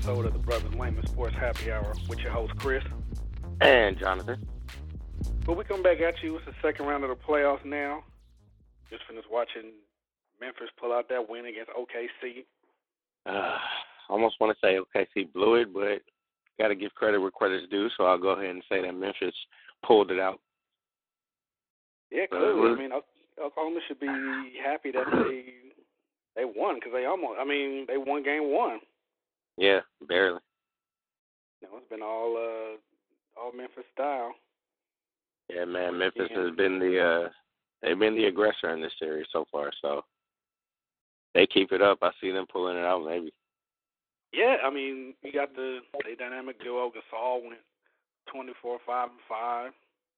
episode of the Brothers Layman Sports Happy Hour with your host, Chris. And Jonathan. But we come back at you. It's the second round of the playoffs now. Just finished watching Memphis pull out that win against OKC. Almost want to say OKC blew it, but got to give credit where credit's due, so I'll go ahead and say that Memphis pulled it out. Yeah, clearly. I mean, Oklahoma should be happy that they won because they won game one. Yeah, barely. It's been all Memphis style. Yeah, man, Memphis has been they've been the aggressor in this series so far, so they keep it up. I see them pulling it out maybe. Yeah, I mean, you got the dynamic duo. Gasol went 24, 5 and 5.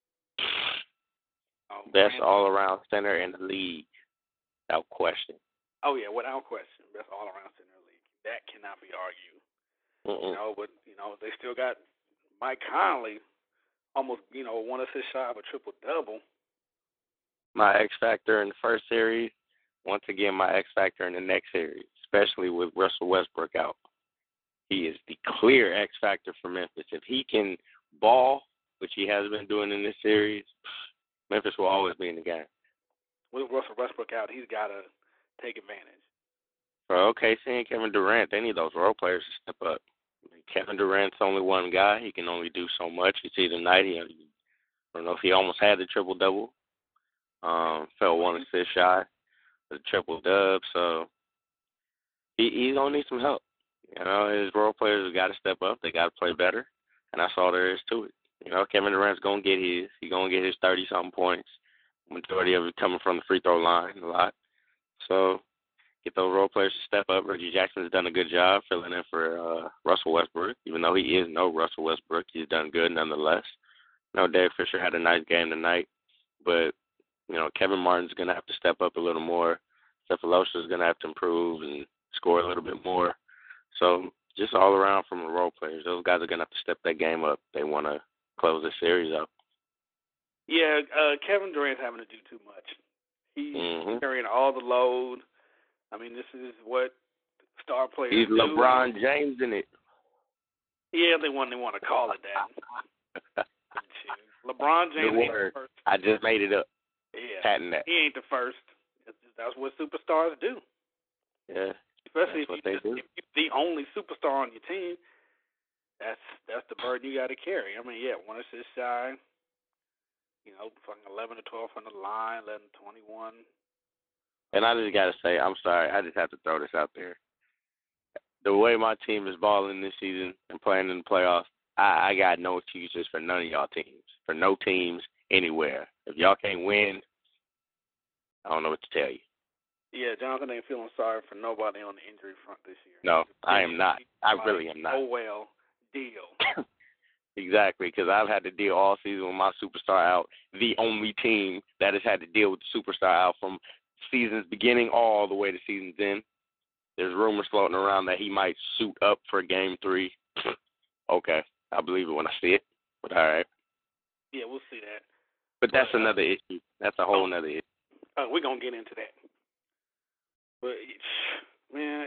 Best all-around center in the league, without question. Oh yeah, without question, best all-around center in the league. That cannot be argued. But they still got Mike Conley, almost one assist shy of a triple-double. My X factor in the first series, once again my X factor in the next series, especially with Russell Westbrook out. He is the clear X factor for Memphis. If he can ball, which he has been doing in this series, Memphis will always be in the game. With Russell Westbrook out, he's got to take advantage. For OKC and Kevin Durant, they need those role players to step up. Kevin Durant's only one guy. He can only do so much. You see tonight, I don't know if he almost had the triple-double. Fell one assist shy, the triple-dub. So he's going to need some help. His role players have got to step up. They got to play better, and that's all there is to it. Kevin Durant's going to get his. He's going to get his 30-something points. Majority of it coming from the free throw line a lot. So get those role players to step up. Reggie Jackson's done a good job filling in for Russell Westbrook. Even though he is no Russell Westbrook, he's done good nonetheless. Derek Fisher had a nice game tonight, but Kevin Martin's going to have to step up a little more. Cephalosha's going to have to improve and score a little bit more. So just all around from the role players, those guys are going to have to step that game up. They want to close this series up. Yeah, Kevin Durant's having to do too much. He's carrying all the load. I mean, this is what star players He's do. LeBron James in it. Yeah, they want to call it that. LeBron James ain't the first. I just made it up. Yeah, Patent that. he ain't the first. That's what superstars do. Yeah, especially if you're the only superstar on your team. That's the burden you got to carry. I mean, yeah, one assist shy. Fucking 11 to 12 from the line, 11 to 21. And I just got to say, I'm sorry, I just have to throw this out there. The way my team is balling this season and playing in the playoffs, I got no excuses for none of y'all teams, for no teams anywhere. If y'all can't win, I don't know what to tell you. Yeah, Jonathan ain't feeling sorry for nobody on the injury front this year. No, I am not. I really am not. Oh, well, deal. Exactly, because I've had to deal all season with my superstar out, the only team that has had to deal with the superstar out from season's beginning all the way to season's end. There's rumors floating around that he might suit up for Game 3. Okay, I believe it when I see it, but all right. Yeah, we'll see that. But that's another issue. That's a whole other issue. We're going to get into that. But, man,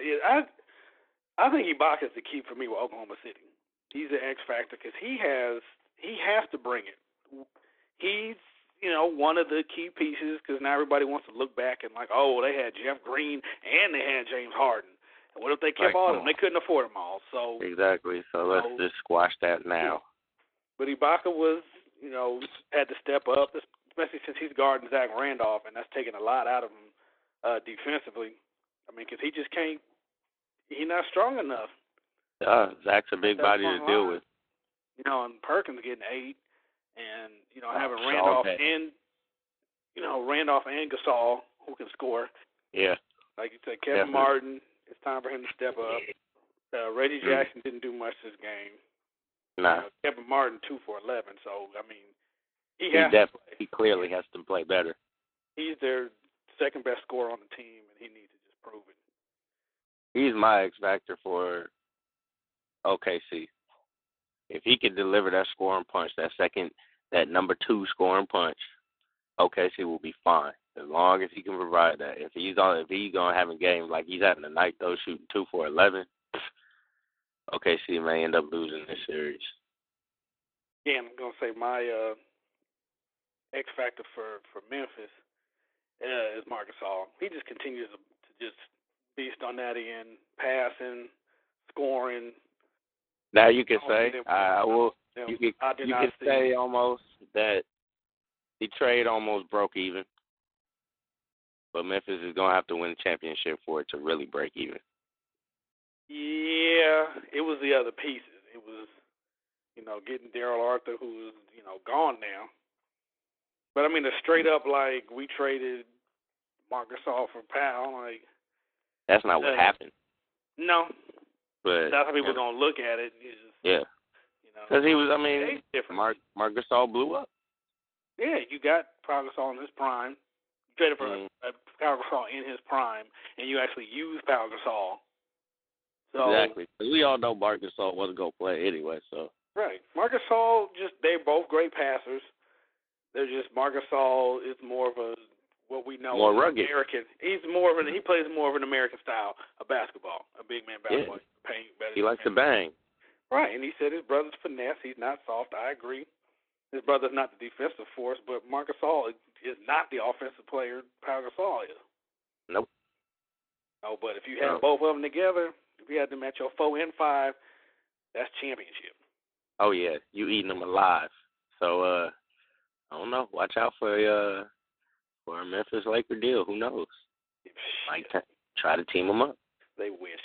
I think Ibaka's the key for me with Oklahoma City. He's the X factor because he has to bring it. He's one of the key pieces because now everybody wants to look back and like, oh, they had Jeff Green and they had James Harden. And what if they kept all of them? They couldn't afford them all. So exactly. So let's just squash that now. But Ibaka was, had to step up, especially since he's guarding Zach Randolph, and that's taking a lot out of him defensively. I mean, because he just can't. He's not strong enough. Zach's a big body to deal with. And Perkins getting 8, and having Randolph and Randolph and Gasol who can score. Yeah. Like you said, Kevin Martin. It's time for him to step up. Reggie Jackson didn't do much this game. Nah. Kevin Martin 2 for 11. So I mean, he clearly has to play better. He's their second best scorer on the team, and he needs to just prove it. He's my X factor for OKC. If he could deliver that scoring punch, that number 2 scoring punch, OKC will be fine as long as he can provide that. If he's gonna have a game like he's having tonight, though, shooting 2 for 11, OKC may end up losing this series. Yeah, I'm gonna say my X factor for Memphis is Marc Gasol. He just continues to just beast on that end, passing, scoring. Now you can say you could see. say almost that the trade almost broke even, but Memphis is gonna have to win the championship for it to really break even. Yeah, it was the other pieces. It was, getting Daryl Arthur, who's, gone now. But I mean, the straight up like we traded Marc Gasol for Powell, like that's not what happened. No, but that's how people gonna look at it. Yeah, because he was. I mean, Marc Gasol blew up. Yeah, you got Pau Gasol in his prime. You traded for Pau Gasol in his prime, and you actually used Pau Gasol. So, exactly. We all know Marc Gasol wasn't going to play anyway, so. Right. Marc Gasol, they're both great passers. They're just, Marc Gasol is more of a, what we know, more rugged. American. He plays more of an American style of basketball, a big man basketball. Yeah. He likes to bang. Right, and he said his brother's finesse. He's not soft. I agree. His brother's not the defensive force, but Marc Gasol is not the offensive player Pau Gasol is. Nope. No, but if you had both of them together, if you had them at your 4 and 5, that's championship. Oh yeah, you eating them alive. So I don't know. Watch out for a Memphis Laker deal. Who knows? Might try to team them up. They wish.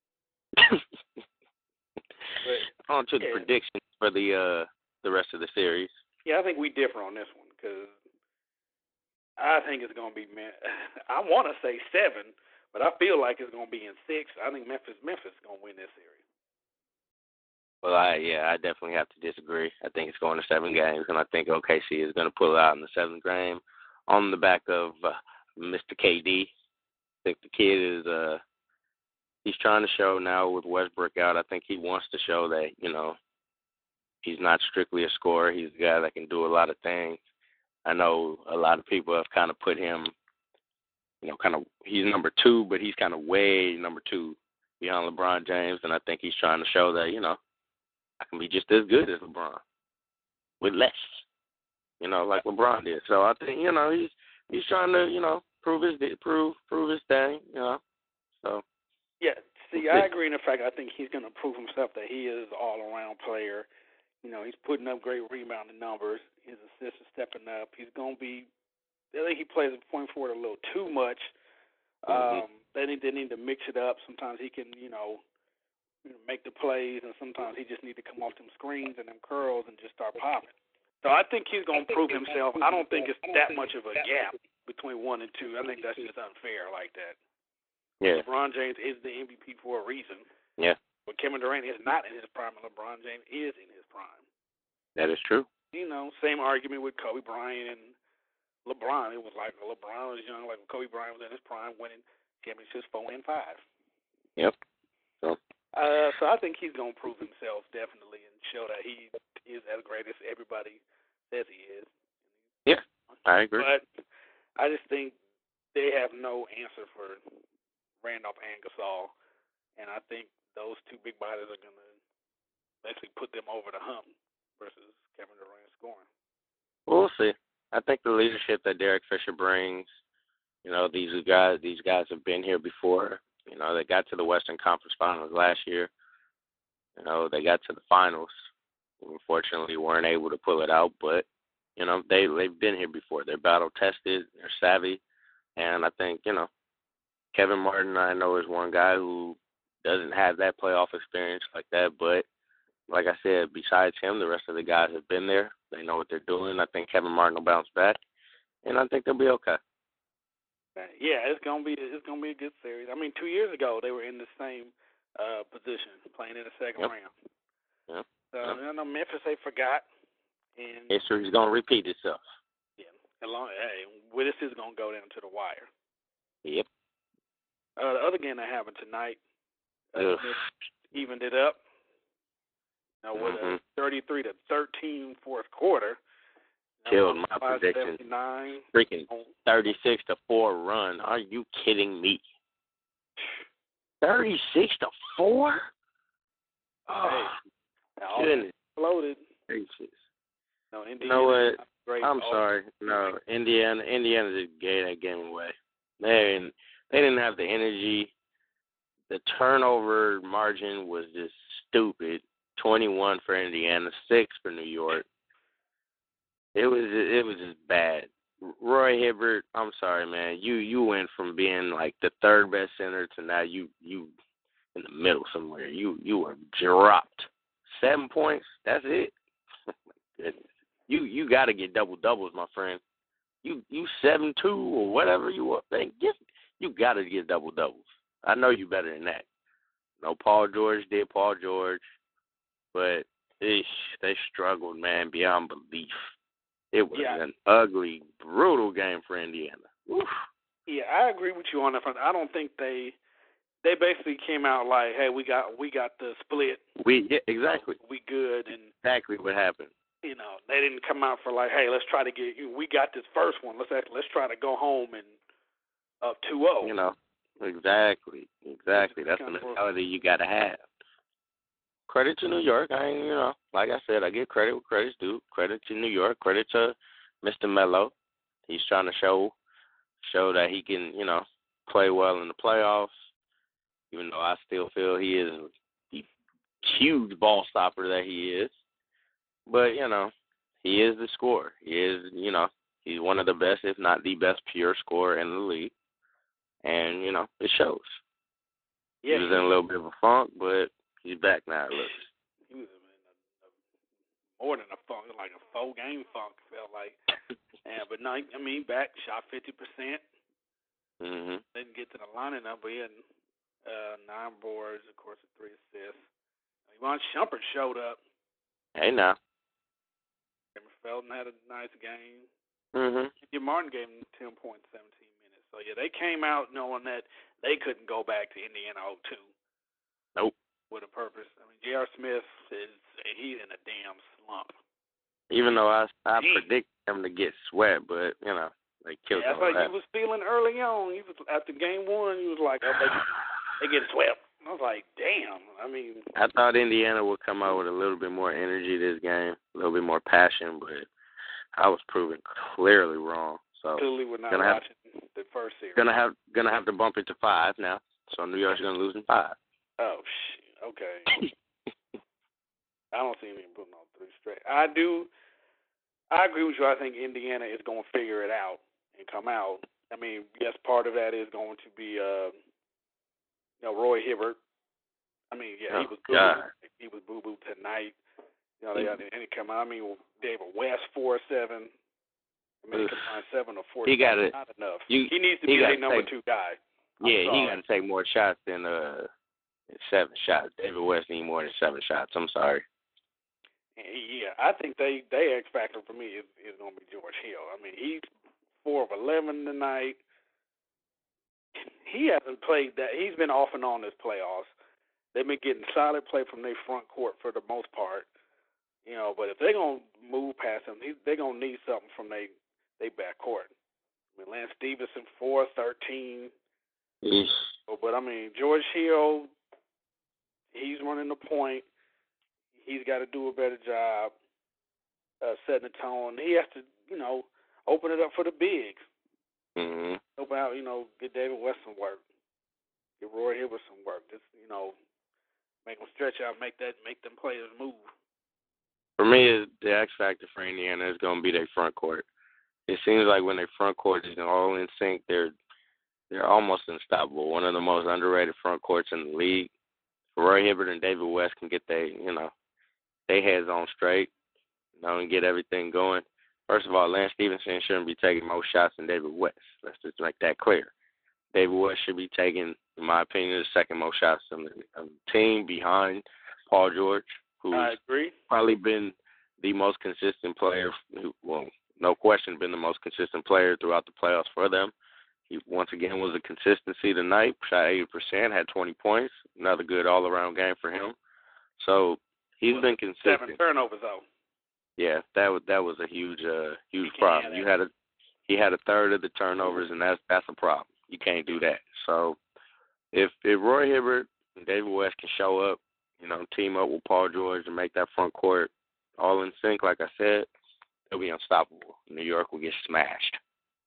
On to the predictions for the rest of the series. Yeah, I think we differ on this one because I think it's going to be. I want to say 7, but I feel like it's going to be in 6. I think Memphis is going to win this series. Well, I definitely have to disagree. I think it's going to 7 games, and I think OKC is going to pull it out in the 7th game on the back of Mr. KD. I think the kid is he's trying to show now with Westbrook out. I think he wants to show that he's not strictly a scorer. He's a guy that can do a lot of things. I know a lot of people have kind of put him, he's number 2, but he's kind of way number 2 behind LeBron James, and I think he's trying to show that I can be just as good as LeBron with less, like LeBron did. So I think he's trying to prove his thing, So yeah, see, I agree in the fact I think he's going to prove himself that he is an all-around player. He's putting up great rebounding numbers. His assists are stepping up. He's going to be. I think he plays the point forward a little too much. They need to mix it up. Sometimes he can make the plays, and sometimes he just need to come off them screens and them curls and just start popping. So I think he's going to prove himself. I don't think it's that much of a gap between 1 and 2. I think that's just unfair like that. Yeah. LeBron James is the MVP for a reason. Yeah. But Kevin Durant is not in his prime, and LeBron James is in his prime. That is true. Same argument with Kobe Bryant and LeBron. It was like LeBron was young, like Kobe Bryant was in his prime, winning championships 4 and 5. Yep. So I think he's going to prove himself definitely and show that he is as great as everybody says he is. Yeah, I agree. But I just think they have no answer for Randolph and Gasol, and I think those 2 big bodies are going to basically put them over the hump versus Kevin Durant scoring. We'll see. I think the leadership that Derek Fisher brings, these guys have been here before. They got to the Western Conference Finals last year. They got to the finals. Unfortunately, weren't able to pull it out, but they've been here before. They're battle tested. They're savvy, and I think Kevin Martin, I know, is one guy who doesn't have that playoff experience like that. But like I said, besides him, the rest of the guys have been there. They know what they're doing. I think Kevin Martin will bounce back, and I think they'll be okay. Yeah, it's gonna be a good series. I mean, 2 years ago they were in the same position, playing in the second round. Yeah. So Memphis, they forgot, and history's gonna repeat itself. Yeah, this is gonna go down to the wire. Yep. The other game that happened tonight, evened it up. With a 33-13 fourth quarter. Killed my prediction. Freaking 36-4 run. Are you kidding me? 36-4? goodness. Exploded. Gracious. No, Indiana. You know what? Great. I'm sorry. No, Indiana just gave that game away. They didn't have the energy. The turnover margin was just stupid. 21 for Indiana, 6 for New York. It was just bad. Roy Hibbert, I'm sorry, man. You went from being like the third best center to now you in the middle somewhere. You were dropped. 7 points. That's it. Goodness. You got to get double doubles, my friend. You 7-2 or whatever you want. You got to get double doubles. I know you better than that. No, Paul George did Paul George, but they struggled, man, beyond belief. It was an ugly, brutal game for Indiana. Oof. Yeah, I agree with you on that front. I don't think they basically came out like, hey, we got the split. Exactly. We good, and exactly what happened. You know, they didn't come out for like, hey, let's try to get you. We got this first one. Let's try to go home and up 2-0. You know, exactly. That's the mentality you got to have. Credit to New York. Like I said, I give credit where credit's due. Credit to New York. Credit to Mr. Melo. He's trying to show that he can, play well in the playoffs. Even though I still feel he is the huge ball stopper that he is. But, he is the scorer. He is, he's one of the best, if not the best, pure scorer in the league. And, it shows. Yeah, he was in a little bit of a funk, but he's back now, it looks. He was in more than a funk, like a 4-game funk, felt like. But no, back, shot 50%. Mm-hmm. Didn't get to the line enough, but he had 9 boards, of course, 3 assists. Iman Shumpert showed up. Hey, now. Felton had a nice game. Mm-hmm. Jim Martin gave him 10 points, 17 minutes. So, yeah, they came out knowing that they couldn't go back to Indiana 0-2. Nope. With a purpose. J.R. Smith he's in a damn slump. Even though I predict him to get swept, but, they killed him. That's like he was feeling early on. He was after game 1, he was like, oh, they get swept. I was like, damn. I thought Indiana would come out with a little bit more energy this game, a little bit more passion, but I was proven clearly wrong. So clearly, we're not watching the first series. Gonna have to bump it to 5 now. So New York's gonna lose in 5. Oh shit. Okay. I don't see him putting on 3 straight. I agree with you. I think Indiana is going to figure it out and come out. Yes, part of that is going to be Roy Hibbert. He was boo-boo. He was boo-boo tonight. They got any come out. David West 4-7. He can find 7 or 4. He got it. Not enough. He needs to be their number 2 guy. He got to take more shots than 7 shots. David West need more than 7 shots. I'm sorry. Yeah, I think they X factor for me is going to be George Hill. He's 4 of 11 tonight. He hasn't played that. He's been off and on this playoffs. They've been getting solid play from their front court for the most part. But if they're going to move past him, they're going to need something from their back court. Lance Stevenson, 4-13. But, George Hill, he's running the point. He's got to do a better job setting the tone. He has to, open it up for the bigs. Mm-hmm. Open out, get David West some work. Get Roy Hibbert some work. Just, make them stretch out, make them players move. For me, the X factor for Indiana is going to be their front court. It seems like when their front court is all in sync, they're almost unstoppable. One of the most underrated front courts in the league. Roy Hibbert and David West can get their heads on straight, and get everything going. First of all, Lance Stevenson shouldn't be taking more shots than David West. Let's just make that clear. David West should be taking, in my opinion, the second most shots on the team behind Paul George, who's probably been the most consistent player, no question, been the most consistent player throughout the playoffs for them. He, once again, was a consistency tonight, shot 80%, had 20 points, another good all-around game for him. So he's been consistent. 7 turnovers, though. Yeah, that was a huge problem. He had a third of the turnovers, and that's a problem. You can't do that. So if Roy Hibbert and David West can show up, team up with Paul George and make that front court all in sync, like I said, they'll be unstoppable. New York will get smashed.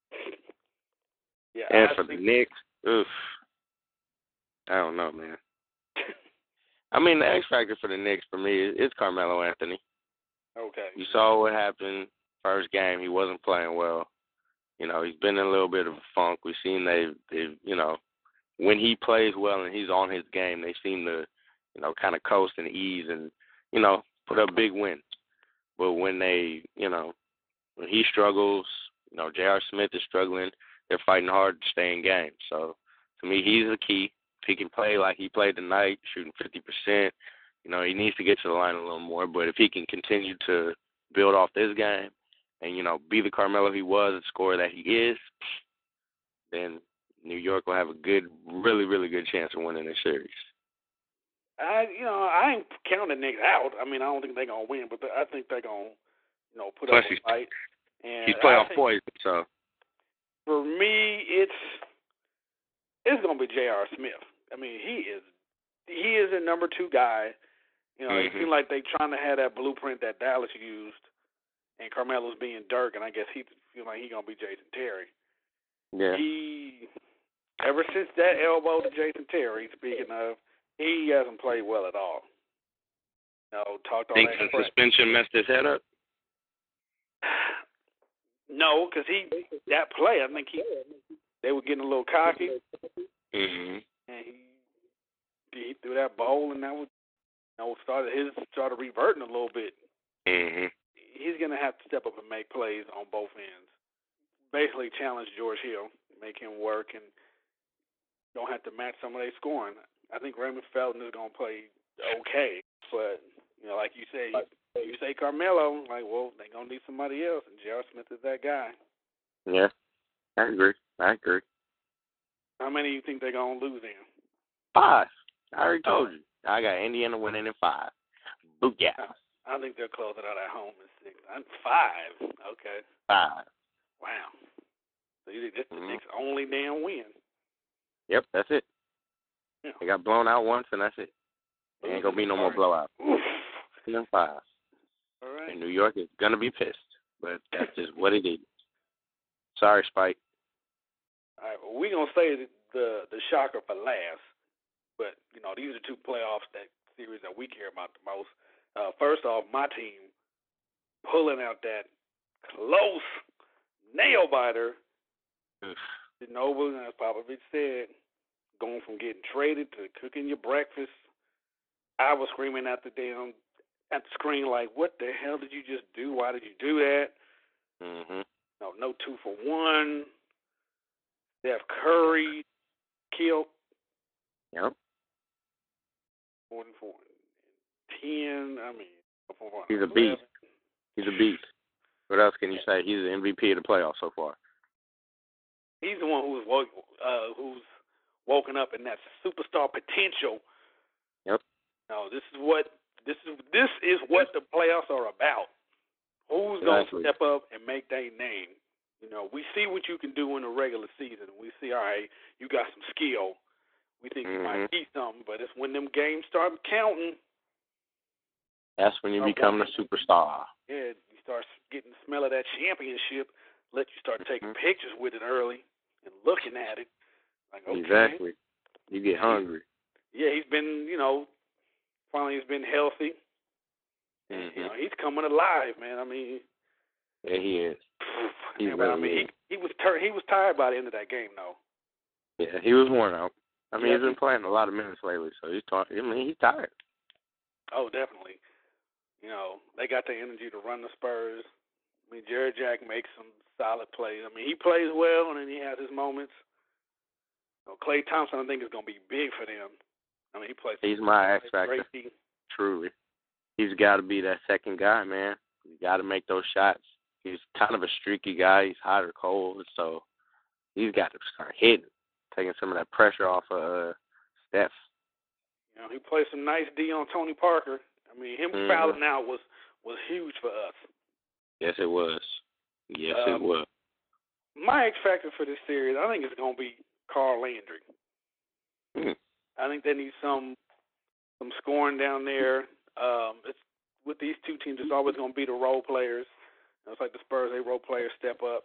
Yeah, and for the Knicks, oof, I don't know, man. I mean, the X factor for the Knicks for me is Carmelo Anthony. Okay. You saw what happened first game. He wasn't playing well. He's been in a little bit of a funk. We've seen they've when he plays well and he's on his game, they seem to, kind of coast and ease and, put up big wins. But when they, when he struggles, J.R. Smith is struggling, they're fighting hard to stay in games. So, to me, he's the key. If he can play like he played tonight, shooting 50%, he needs to get to the line a little more. But if he can continue to build off this game and, be the Carmelo he was and scorer that he is, then New York will have a good, really, really good chance of winning this series. I ain't counting the Knicks out. I mean, I don't think they're going to win, but I think they're going to, put Plus up a fight. And he's playoff poison, so. For me, it's going to be J.R. Smith. I mean, he is a number 2 guy. It seems like they trying to have that blueprint that Dallas used, and Carmelo's being Dirk, and I guess he feel like he's going to be Jason Terry. Yeah. Ever since that elbow to Jason Terry, speaking of, he hasn't played well at all. Talked all think that the suspension messed his head up? No, because that play, I think they were getting a little cocky. Mm-hmm. And he threw that ball, and that was started reverting a little bit. Mm-hmm. He's going to have to step up and make plays on both ends. Basically challenge George Hill, make him work, and don't have to match some of their scoring. I think Raymond Felton is going to play okay, but, like you say, you say Carmelo, like, well, they're going to need somebody else, and J.R. Smith is that guy. Yeah, I agree. How many do you think they're going to lose in? 5. I already told you. I got Indiana winning in 5. Booyah. I think they'll close it out at home in 6. 5. Okay. 5. Wow. So you think this is the Knicks' only damn win? Yep, that's it. Yeah. They got blown out once, and that's it. There ain't going to be no more blowout. 5. All right. And New York is going to be pissed, but that's just what it is. Sorry, Spike. All right, well, we're going to say the shocker for last. But, these are 2 playoffs, that series that we care about the most. First off, my team pulling out that close nail-biter. Ginobili, as Popovich said, going from getting traded to cooking your breakfast. I was screaming at the screen like, what the hell did you just do? Why did you do that? Mm-hmm. No 2 for 1. Steph Curry killed. Yep. 44, 10. I mean, he's a beast. He's a beast. What else can you say? He's the MVP of the playoffs so far. He's the one who's woken up in that superstar potential. Yep. This is what the playoffs are about. Who's going to step up and make their name? We see what you can do in the regular season. We see, all right, you got some skill. We think you might be something, but it's when them games start counting. That's when you become the superstar. Yeah, you start getting the smell of that championship. Let you start taking pictures with it early and looking at it. Like, okay. Exactly. You get hungry. Yeah, he's been, finally he's been healthy. He's coming alive, man. I mean. Yeah, he is. He was tired by the end of that game, though. Yeah, he was worn out. I mean, he's been playing a lot of minutes lately, so he's tired. Oh, definitely. They got the energy to run the Spurs. I mean, Jared Jack makes some solid plays. I mean, he plays well, and then he has his moments. Klay Thompson, I think, is going to be big for them. I mean, he plays. He's my X factor. Truly. He's got to be that second guy, man. He's got to make those shots. He's kind of a streaky guy. He's hot or cold, so he's got to start hitting, taking some of that pressure off of Steph. He played some nice D on Tony Parker. I mean, him fouling out was huge for us. Yes, it was. Yes, it was. My X factor for this series, I think it's going to be Carl Landry. I think they need some some scoring down there. It's with these two teams, it's always going to be the role players. It's like the Spurs, they role players step up.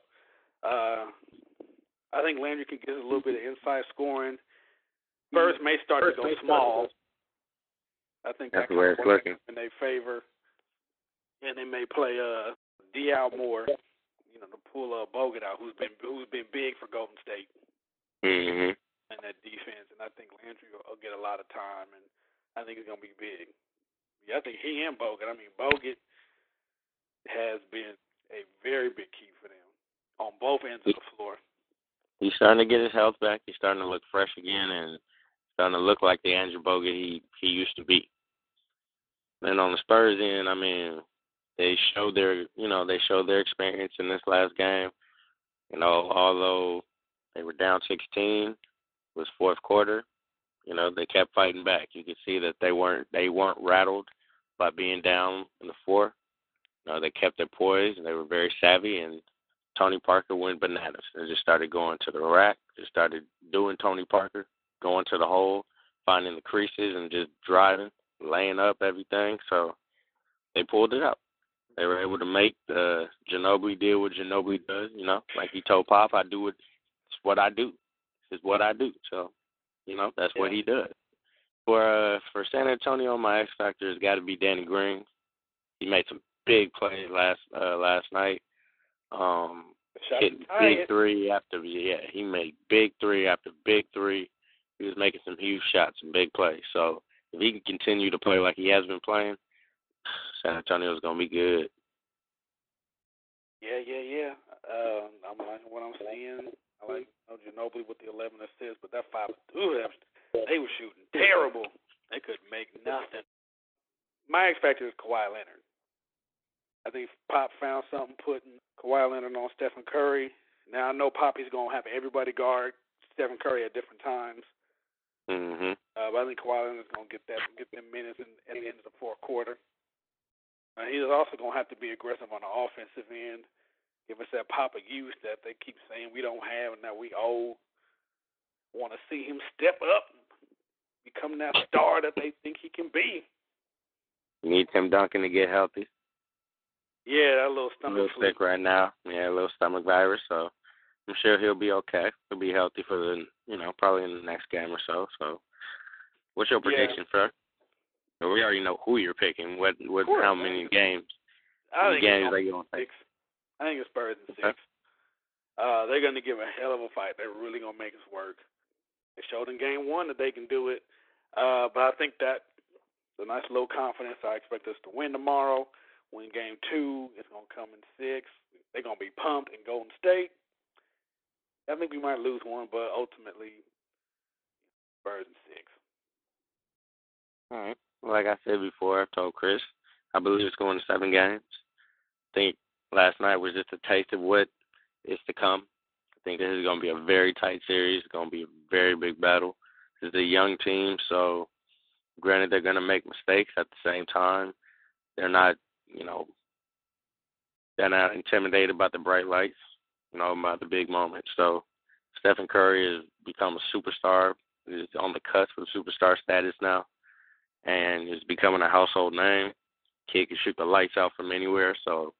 I think Landry can get a little bit of inside scoring. Spurs may start to go small. I think that's the way it's looking in their favor, and they may play Diaw more, to pull Bogut out, who's been big for Golden State. Mm-hmm. And that defense, and I think Landry will get a lot of time, and I think it's going to be big. Yeah, I think he and Bogut. I mean, Bogut has been a very big key for them on both ends of the floor. He's starting to get his health back. He's starting to look fresh again, and starting to look like the Andrew Bogut he used to be. And on the Spurs end, I mean, they showed their experience in this last game. Although they were down 16, it was fourth quarter. They kept fighting back. You could see that they weren't rattled by being down in the fourth. They kept their poise and they were very savvy. And Tony Parker went bananas. They just started going to the rack. Just started doing Tony Parker, going to the hole, finding the creases and just driving, laying up everything. So they pulled it out. They were able to make Ginobili did what Ginobili does. Like he told Pop, "I do it. It's what I do. It's what I do." So, that's what he does. For San Antonio, my X factor has got to be Danny Green. He made some big plays last night. Hitting big three after he made big three after big three. He was making some huge shots and big plays. So if he can continue to play like he has been playing, San Antonio's gonna be good. Yeah. I'm liking what I'm seeing. I like Ginobili with the 11 assists, but that 5, they were shooting terrible. They couldn't make nothing. My X factor is Kawhi Leonard. I think Pop found something putting Kawhi Leonard on Stephen Curry. Now I know Poppy's gonna have everybody guard Stephen Curry at different times. Mm-hmm. But I think Kawhi Leonard's gonna get them minutes at the end of the fourth quarter. He's also gonna have to be aggressive on the offensive end. Give us that pop of youth that they keep saying we don't have and that we owe. Want to see him step up, become that star that they think he can be. You need Tim Duncan to get healthy. Yeah, that little stomach. A little sick right now. Yeah, a little stomach virus. So I'm sure he'll be okay. He'll be healthy for the, probably in the next game or so. So, what's your prediction, sir? We already know who you're picking. How many games? I think games are you gonna take? I think it's Spurs in 6. They're going to give a hell of a fight. They're really going to make us work. They showed in game 1 that they can do it. But I think that's a nice low confidence. I expect us to win tomorrow. Win game 2. It's going to come in 6. They're going to be pumped in Golden State. I think we might lose one, but ultimately, Spurs in 6. All right. Like I said before, I've told Chris, I believe it's going to 7 games. I think last night was just a taste of what is to come. I think this is going to be a very tight series. It's going to be a very big battle. This is a young team, so granted they're going to make mistakes. At the same time, they're not, they're not intimidated by the bright lights, about the big moments. So Stephen Curry has become a superstar. He's on the cusp of superstar status now, and is becoming a household name. Kid can shoot the lights out from anywhere, so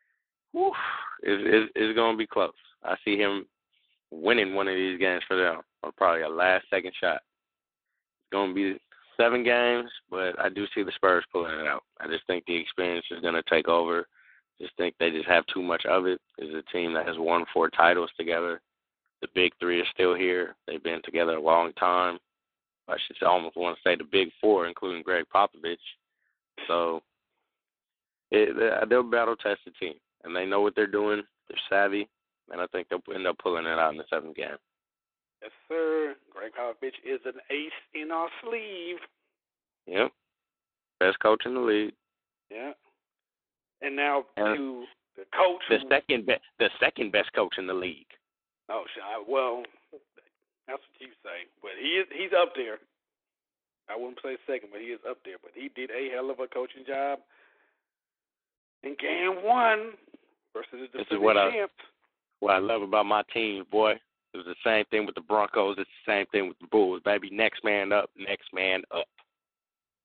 it's going to be close. I see him winning one of these games for them, or probably a last-second shot. It's going to be 7 games, but I do see the Spurs pulling it out. I just think the experience is going to take over. Just think they just have too much of it. It's a team that has won 4 titles together. The big 3 are still here. They've been together a long time. I should almost want to say the big 4, including Greg Popovich. So they'll battle-tested team, and they know what they're doing. They're savvy, and I think they'll end up pulling it out in the 7th game. Yes, sir. Greg Popovich is an ace in our sleeve. Yep. Best coach in the league. Yeah. And now to the coach. The second best coach in the league. Oh, well, that's what you say. But he's up there. I wouldn't say second, but he is up there. But he did a hell of a coaching job in game 1 versus the defending champs. What I love about my team, boy, it was the same thing with the Broncos. It's the same thing with the Bulls, baby. Next man up, next man up.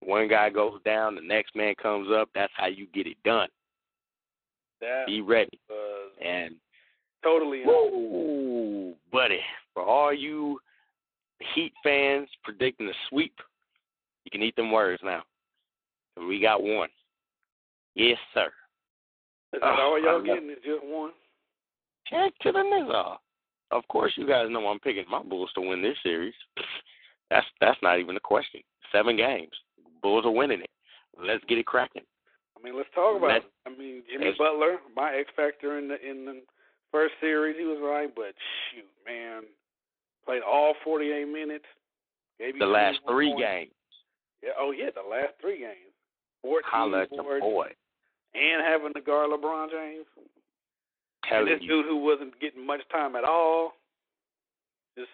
One guy goes down, the next man comes up. That's how you get it done. Be ready. And totally. Woo, buddy, for all you Heat fans predicting a sweep, you can eat them words now. We got one. Yes, sir. Is that all y'all getting is just one? Check to the nigga. Of course, you guys know I'm picking my Bulls to win this series. That's not even a question. 7 games. Bulls are winning it. Let's get it cracking. I mean, let's talk about it. I mean, Jimmy Butler, my X factor in the first series, he was right, but shoot, man, played all 48 minutes. The last 3 games. Yeah, the last 3 games. 14 Holla at boards, boy. And having to guard LeBron James. And this dude who wasn't getting much time at all. Just.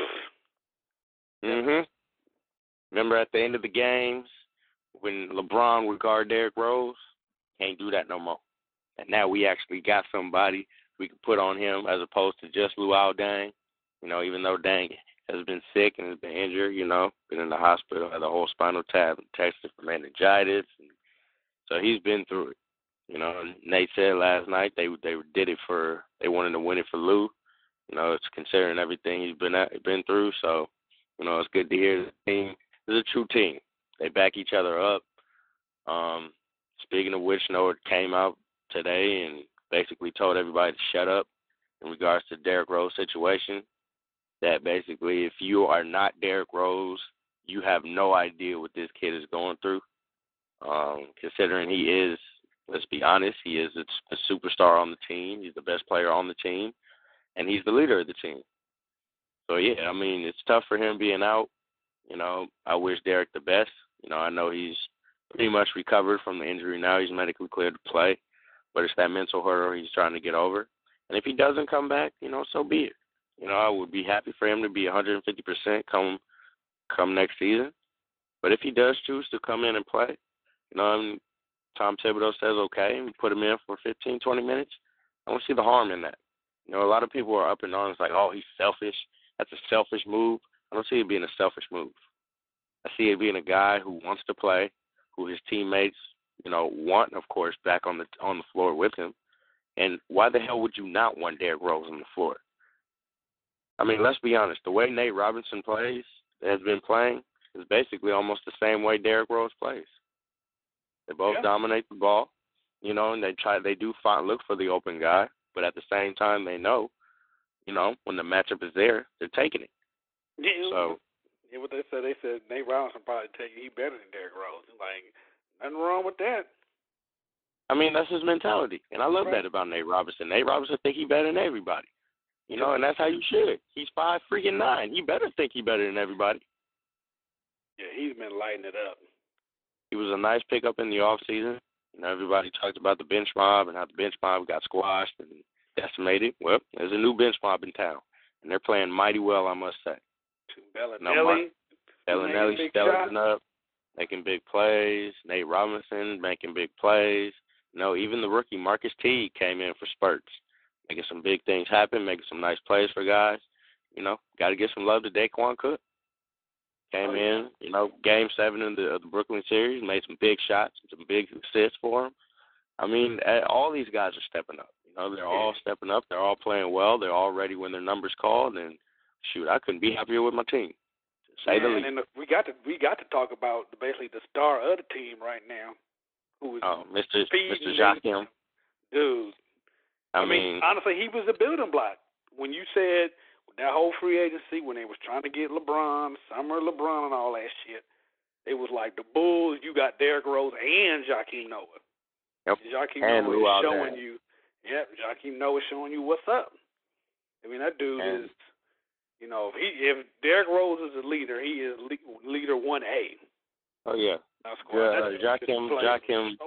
Remember at the end of the games when LeBron would guard Derrick Rose? Can't do that no more. And now we actually got somebody we could put on him as opposed to just Luol Deng. You know, even though Deng has been sick and has been injured, you know, been in the hospital, had a whole spinal tap and tested for meningitis. And so he's been through it. You know, and Nate said last night they did it they wanted to win it for Lou. You know, it's considering everything he's been through. So, you know, it's good to hear the team is a true team. They back each other up. Speaking of which, Noah came out today and basically told everybody to shut up in regards to Derrick Rose situation. That basically, if you are not Derrick Rose, you have no idea what this kid is going through. Considering he is, let's be honest, he is a superstar on the team. He's the best player on the team, and he's the leader of the team. So, yeah, I mean, it's tough for him being out. You know, I wish Derrick the best. You know, I know he's pretty much recovered from the injury now. He's medically cleared to play. But it's that mental hurdle he's trying to get over. And if he doesn't come back, you know, so be it. You know, I would be happy for him to be 150% come next season. But if he does choose to come in and play, you know, and Tom Thibodeau says okay, and put him in for 15, 20 minutes, I don't see the harm in that. You know, a lot of people are up in arms like, oh, he's selfish. That's a selfish move. I don't see it being a selfish move. I see it being a guy who wants to play, who his teammates, you know, want, of course, back on the floor with him. And why the hell would you not want Derrick Rose on the floor? I mean, let's be honest. The way Nate Robinson has been playing, is basically almost the same way Derrick Rose plays. They both dominate the ball, you know, and they do look for the open guy, but at the same time they know, you know, when the matchup is there, they're taking it. Yeah, so, yeah, what they said Nate Robinson probably tell you he better than Derrick Rose. Like, nothing wrong with that. I mean, that's his mentality, and I love that about Nate Robinson. Nate Robinson think he better than everybody, you know, and that's how you should. He's 5'9". He better think he better than everybody. Yeah, he's been lighting it up. He was a nice pickup in the off season. You know, everybody talked about the bench mob and how the bench mob got squashed and decimated. Well, there's a new bench mob in town, and they're playing mighty well, I must say. Bellinelli stepping up, making big plays. Nate Robinson making big plays. You know, even the rookie Marcus Teague came in for spurts, making some big things happen, making some nice plays for guys. You know, got to give some love to Daquan Cook. Came in, you know, Game 7 of the Brooklyn series, made some big shots, some big assists for him. I mean, all these guys are stepping up. You know, they're all stepping up. They're all playing well. They're all ready when their number's called. And shoot, I couldn't be happier with my team. Say the least. And we got to talk about basically the star of the team right now, who is Mr. Joakim. Dude, I mean, honestly, he was a building block. When you said that whole free agency, when they was trying to get LeBron, summer LeBron and all that shit, it was like the Bulls, you got Derrick Rose and Joakim Noah. Yep. Joakim and Noah is showing you. Yep, Joakim Noah is showing you what's up. I mean, that dude is, you know, if Derrick Rose is a leader, he is leader 1A. Oh yeah. Joakim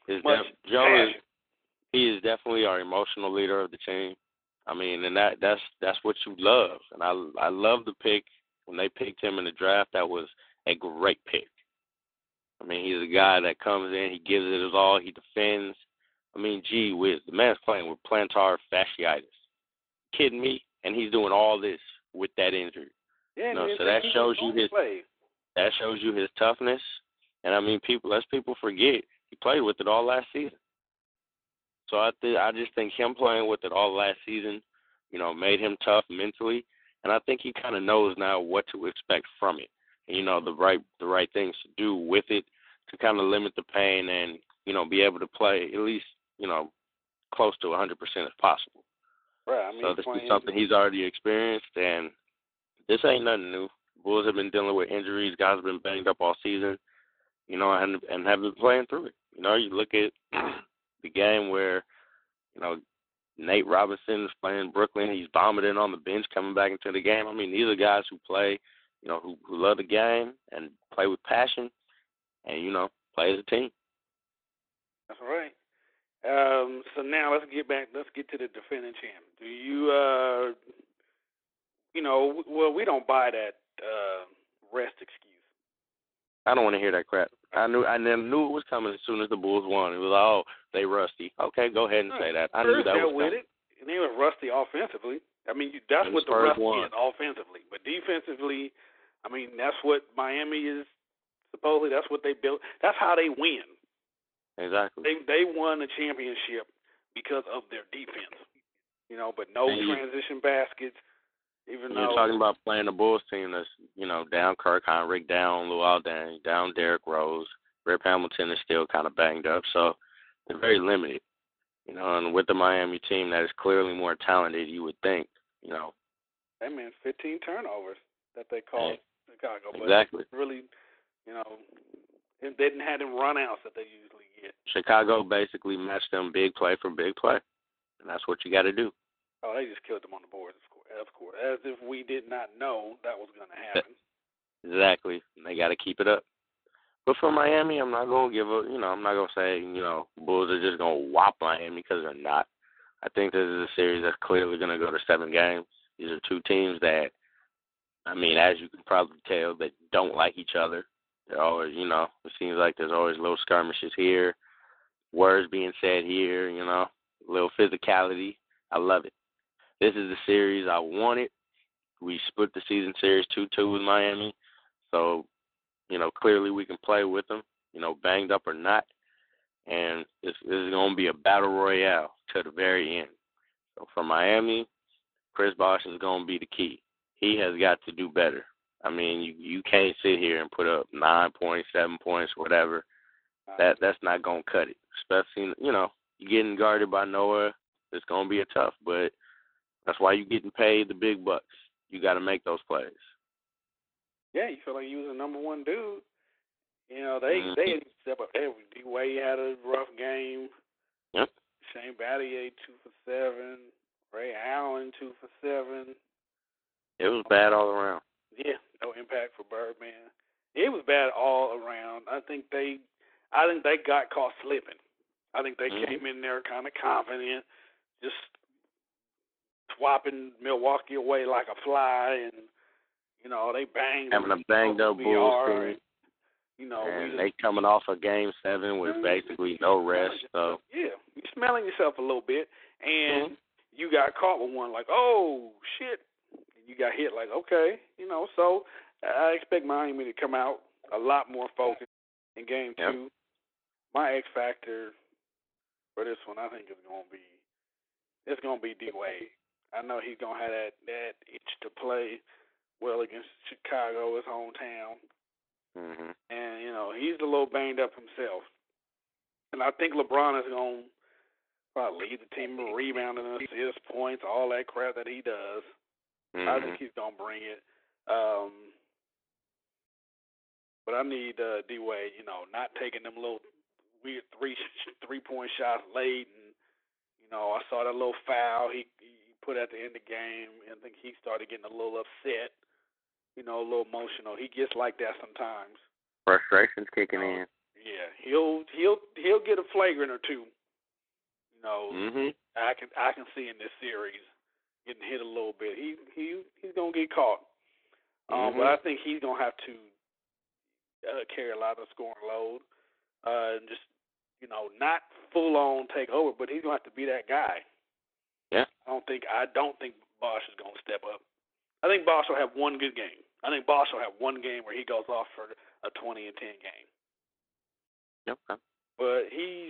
is he is definitely our emotional leader of the team. I mean, and that's what you love. And I love the pick. When they picked him in the draft, that was a great pick. I mean, he's a guy that comes in, he gives it his all, he defends. I mean, gee whiz, the man's playing with plantar fasciitis. Kidding me? And he's doing all this with that injury. Yeah, so that shows you his toughness. And I mean, people forget, he played with it all last season. So I just think him playing with it all last season, made him tough mentally, and I think he kind of knows now what to expect from it. And, the right things to do with it to kind of limit the pain and be able to play at least close to 100% as possible. Right. I mean, so this is something he's already experienced, and this ain't nothing new. Bulls have been dealing with injuries. Guys have been banged up all season, and have been playing through it. You look at the game where, Nate Robinson is playing Brooklyn. He's vomiting on the bench coming back into the game. I mean, these are guys who play, who love the game and play with passion and, play as a team. That's right. So now let's get to the defending champ. Do you, well, we don't buy that rest excuse. I don't want to hear that crap. I never knew it was coming as soon as the Bulls won. It was like, oh, they rusty. Okay, go ahead and say that. I knew that was coming. And they were rusty offensively. I mean, that's what the rust is offensively. But defensively, I mean, that's what Miami is supposedly. That's what they built. That's how they win. Exactly. They won the championship because of their defense. But no transition baskets. Even though you're talking about playing a Bulls team that's, down Kirk Hinrich, down Luol Deng, down Derrick Rose. Rip Hamilton is still kind of banged up, so they're very limited. And with the Miami team that is clearly more talented, you would think, That meant 15 turnovers that they called Chicago. But exactly. Really, it didn't have them run-outs that they usually get. Chicago basically matched them big play for big play, and that's what you got to do. Oh, they just killed them on the boards, of course, as if we did not know that was going to happen. Exactly. And they got to keep it up. But for Miami, I'm not going to give up, I'm not going to say, Bulls are just going to whop Miami because they're not. I think this is a series that's clearly going to go to 7 games. These are two teams that, I mean, as you can probably tell, that don't like each other. They're always, it seems like there's always little skirmishes here, words being said here, a little physicality. I love it. This is the series I wanted. We split the season series 2-2 with Miami. So, clearly we can play with them, banged up or not. And this is going to be a battle royale to the very end. So for Miami, Chris Bosh is going to be the key. He has got to do better. I mean, you can't sit here and put up 9 points, 7 points, whatever. That's not going to cut it. Especially, you're getting guarded by Noah. It's going to be a tough, but that's why you're getting paid the big bucks. You got to make those plays. Yeah, you feel like you was the number one dude. They step up. D-Wade had a rough game. Yep. Shane Battier 2 for 7. Ray Allen 2 for 7. It was bad all around. Yeah, no impact for Birdman. It was bad all around. I think they got caught slipping. I think they came in there kind of confident, just swapping Milwaukee away like a fly, and they banged. Having a banged up Bulls team. And they coming off of Game 7 with basically no rest. So yeah, you're smelling yourself a little bit, and you got caught with one like, oh shit, and you got hit like, okay, So I expect Miami to come out a lot more focused in Game 2. My X factor for this one, I think, is going to be D-Wade. I know he's going to have that itch to play well against Chicago, his hometown. Mm-hmm. And, he's a little banged up himself. And I think LeBron is going to probably lead the team in rebounding, assists, points, all that crap that he does. Mm-hmm. I think he's going to bring it. But I need D-Wade, not taking them little weird three-point shots late. And, I saw that little foul he put at the end of the game, and I think he started getting a little upset, a little emotional. He gets like that sometimes. Frustration's kicking in. Yeah, he'll get a flagrant or two. I can see in this series getting hit a little bit. He's gonna get caught. But I think he's gonna have to carry a lot of the scoring load, and just not full on take over, but he's gonna have to be that guy. Yeah. I don't think Bosh is gonna step up. I think Bosh will have one good game. I think Bosh will have one game where he goes off for a 20-10 game. Okay. But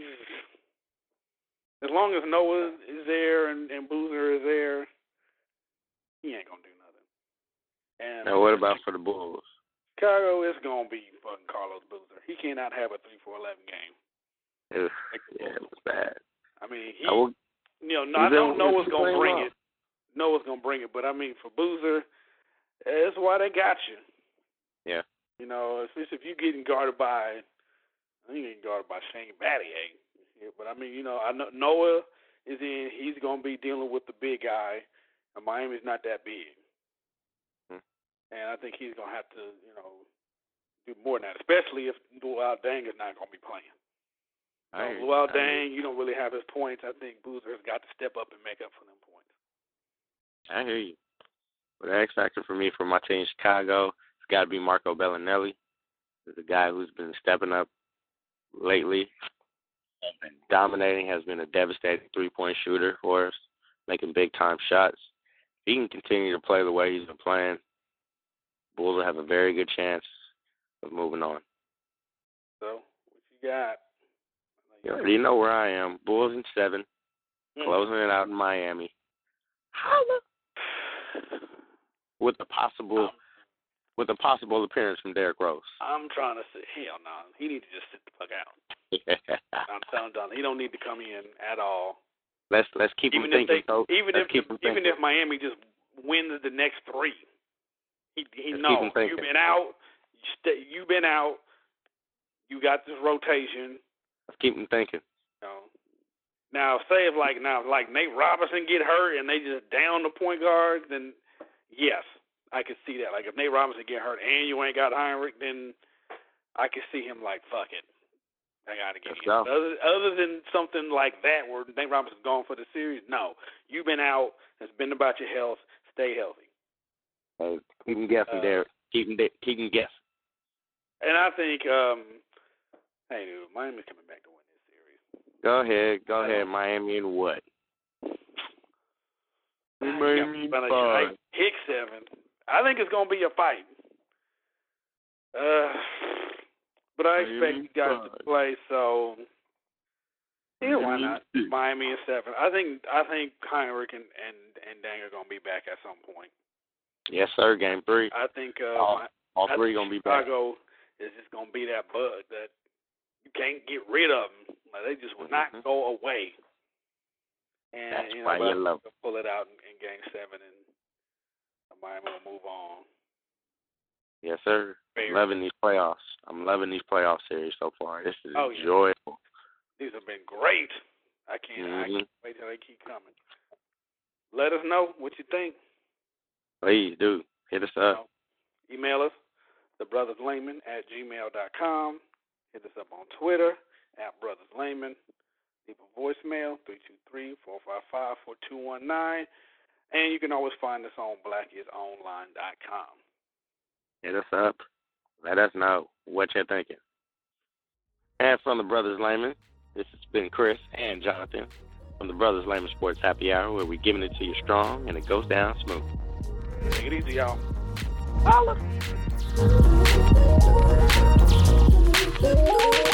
as long as Noah is there and Boozer is there, he ain't gonna do nothing. And now, what about for the Bulls? Chicago is gonna be fucking Carlos Boozer. He cannot have a 3-for-11 game. Yeah, it was bad. I mean, I know Noah's gonna bring it. Noah's gonna bring it, but I mean, for Boozer, that's why they got you. Yeah. You know, especially if you're getting guarded by, Shane Battier. Yeah, but I mean, I know Noah is in. He's gonna be dealing with the big guy, and Miami's not that big. And I think he's gonna have to, do more than that, especially if Luol Deng is not gonna be playing. Luol Deng, you don't really have his points. I think Boozer's got to step up and make up for them points. I hear you. But the X factor for me, for my team, Chicago, it's got to be Marco Bellinelli. He's a guy who's been stepping up lately, has been dominating, has been a devastating three-point shooter for us, making big-time shots. If he can continue to play the way he's been playing, Bulls will have a very good chance of moving on. So, what you got? You already know where I am. Bulls in 7, closing it out in Miami. Holla! With a possible appearance from Derrick Rose. I'm trying to say, hell no. He needs to just sit the fuck out. I'm telling you, he don't need to come in at all. Let's keep him thinking. Even if Miami just wins the next 3, he knows you've been out. You've been out. You got this rotation. Let's keep him thinking. Now, say if like Nate Robinson get hurt and they just down the point guard, then yes, I could see that. Like if Nate Robinson get hurt and you ain't got Heinrich, then I could see him like, fuck it, I gotta get him. Other than something like that where Nate Robinson's gone for the series, no, you've been out. It's been about your health. Stay healthy. Hey, keep him guessing, Derek. Keep him guessing. And I think, hey, dude, Miami's coming back to win this series. Go ahead, Miami and what? Miami 5. Hicks 7. I think it's going to be a fight. But I expect you guys to play, so yeah, why not? Miami is 7. I think Heinrich and Deng are going to be back at some point. Yes, sir. Game 3. I think all 3 going to be back. Chicago is just going to be that bug that you can't get rid of them. Like, they just will not go away. And that's why you love them. Pull it out in Game 7, and Miami will move on. Yes, sir. I'm loving these playoffs. I'm loving these playoff series so far. This is enjoyable. These have been great. I can't wait till they keep coming. Let us know what you think. Please do. Hit us up. Email us, thebrotherslayman@gmail.com. Hit us up on Twitter, @brotherslayman. Leave a voicemail, 323-455-4219. And you can always find us on blackisonline.com. Hit us up. Let us know what you're thinking. And from the Brothers Layman, this has been Chris and Jonathan from the Brothers Layman Sports Happy Hour, where we're giving it to you strong and it goes down smooth. Take it easy, y'all. Holla.